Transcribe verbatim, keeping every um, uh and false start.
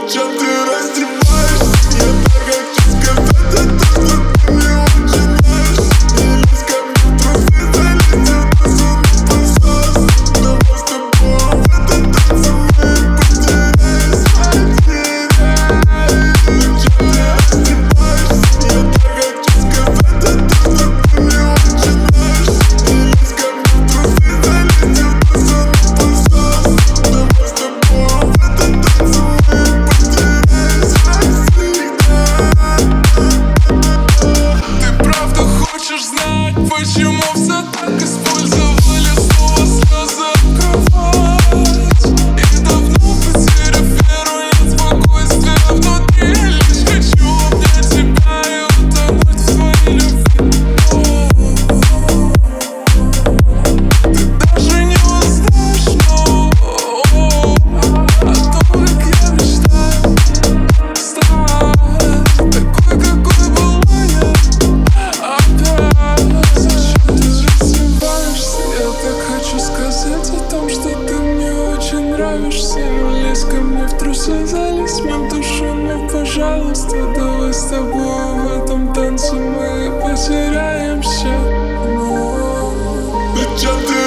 Зачем ты раздеваешься? Я так хочу сказать о том, что ты мне очень нравишься. Не лезь ко мне в трусы, залезь в посуду, пожалуйста. Давай с тобой в этот танец мы потеряемся, потеряемся. Зачем ты раздеваешься? Я так хочу сказать о том, что ты мне очень нравишься. Не лезь ко мне в трусы, залезь в посуду, пожалуйста. Давай с тобой в этот танец мы потеряемся навсегда. Ты правда хочешь знать, почему все так использовали снова слезы в кровать? И давно потеряв веру, нет спокойствия внутри. Лишь хочу обнять тебя и утонуть в твоей любви. Ты даже не узнаешь, но о том, как я мечтаю стать такой, какой была я опять. Зачем ты раздеваешься? Я так хочу сказать о том, что ты мне очень нравишься. Не лезь ко мне в трусы, залезь мне в душу, но, пожалуйста, давай с тобой в этом танце мы потеряемся. Зачем ты